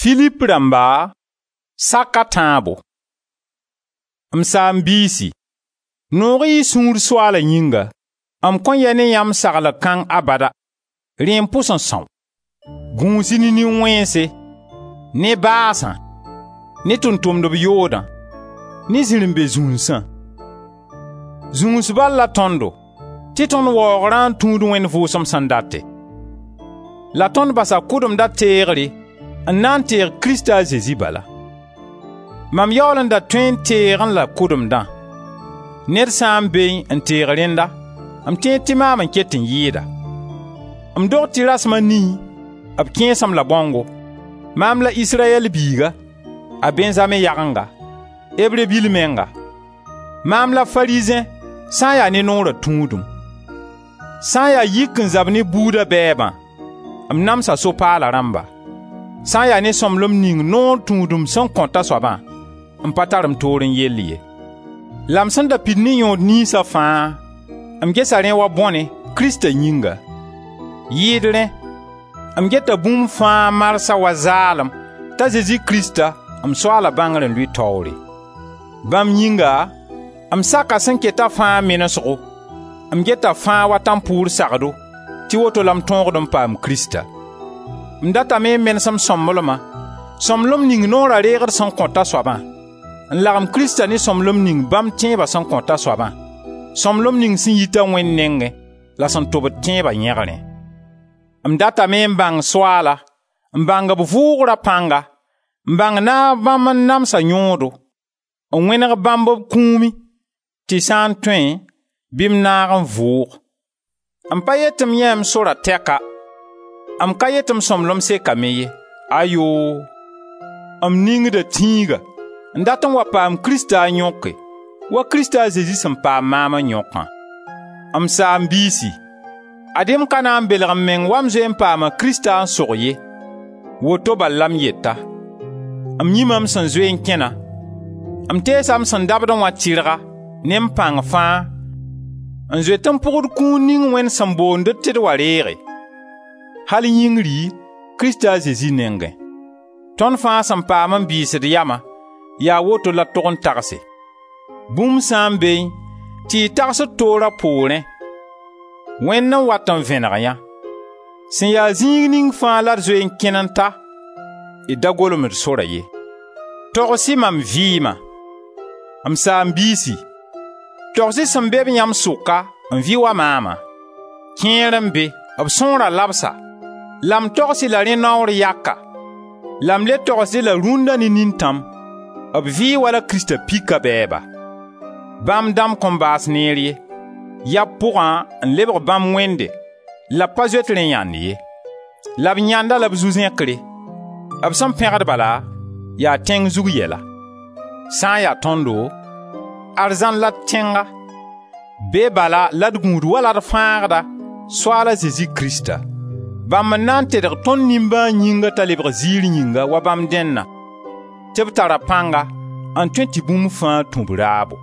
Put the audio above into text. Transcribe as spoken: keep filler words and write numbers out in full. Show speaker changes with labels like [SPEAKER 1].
[SPEAKER 1] Philip ramba saka tãabo. M saam biisi noogi sũur soala yĩnga am kõn ya ne yãmb sagla kãng abada rẽem pʋsẽ sõu gũusi ne nin-wẽnse ne baasã ne tʋm-tʋmdb yoodã ne zĩrĩmbe zũnsã zũus bal la tõndo tɩ tõnd waoogrã n tũud Wẽnd Vʋʋsem sẽn date la tõnd basa kʋdem da teegre n na n teeg Krista a Zezi bala. Mam yaool n da tõe n teeg n la kʋdemdã ned sã n be n teeg rẽnda m tẽed tɩ maam n ket n yɩɩda m dog tɩ rasmã nii b kẽesem la bõngo maam la Israyɛl biiga a Benzame yagenga Hebre bil-menga maam la Farizẽ sã n yaa ne noorã tũudum sã n yaa yik n zab ne buudã bɛɛbã m namsa so-paala rãmba sã n yaa ne sõmblem ning noor tũudum sẽn kõta soabã n pa tar m toor n yell ye. La m sẽn da pid ne yõod ninsã fãa m gesa rẽ wa bõne Krista yĩnga yɩɩdrẽ m geta bũmb fãa marsã wa zaalem t'a Zezi Krista m soala bãngr n lʋɩ taoore. Bãmb yĩnga m saka sẽn keta fãa menesgo m geta fãa wa tãn-pʋʋr sagdo tɩ woto la m tõogd n paam Krista. M datame n menesem sõmblema sõmblem ning noorã reegd sẽn kõta soabã n lagem Krista ne sõmblem ning bãmb tẽebã sẽn kõta soabã sõmblem ning sẽn yita Wẽnd nengẽ la sẽn tʋbd tẽebã yẽgrẽ. M datame n bãng soaala n bãng b vʋʋgrã pãnga n bãng naag bãmb n namsa yõodo n wẽneg bãmb b kũumi tɩ sã n tõe bɩ m naag n vʋʋg. M pa yet m yẽ m sora tɛka m ka yet m sõmblem sekame ye ayoo m ningda tĩiga n dat n wa paam Krista a yõke wa Krista a Zezi sẽn paam maam n yõkã. M saam biisi adem ka na n belg m meng wa m zoe n paama Krista n sog ye woto bal la m yeta. M yĩmã m sẽn zoe n kẽna m teesa m sẽn dabd n wa tɩrga ne m pãng fãa n zoe tɩ m pʋgd kũun ning Wẽnd sẽn boond tɩ d wa reege hal yĩngri Krista a Zezi nengẽ. Tõnd fãa sẽn paam n biisd yama yaa woto la tog n tagse. Bũmb sã n be tɩ y tagsd toorã poorẽ Wẽnd n wat n vẽneg yã sẽn yaa zĩig ning fãa la d zoe n kẽn n ta y da golmd sora ye. Togs-y mam vɩɩmã. M saam biisi togs-y sẽn be b yãmb sʋka n vɩ wa maama kẽer n be b sõora labsa la m togs-y la rẽ naoor yaka la m le togs-y la rũndã ne nintãm b vɩɩ wala Krista pika bɛɛba. Bãmb dãmb kõn baas neer ye yab pʋgã n lebg bãmb wẽnde la pa zoet rẽ yãnd ye la b yãnda la b zu-zẽkre b sẽn pẽgd bala yaa tẽng zug yɛla. Sã n yaa tõndo arzãn la d tẽnga be bala la d gũud wala d fãagda soala Zezi Krista. Bãmb n na n tedg tõnd nimbã yĩnga t'a lebg ziir yĩnga wa bãmb dẽnna tɩ b tara pãnga n tõe tɩ bũmb fãa tũ b raabo.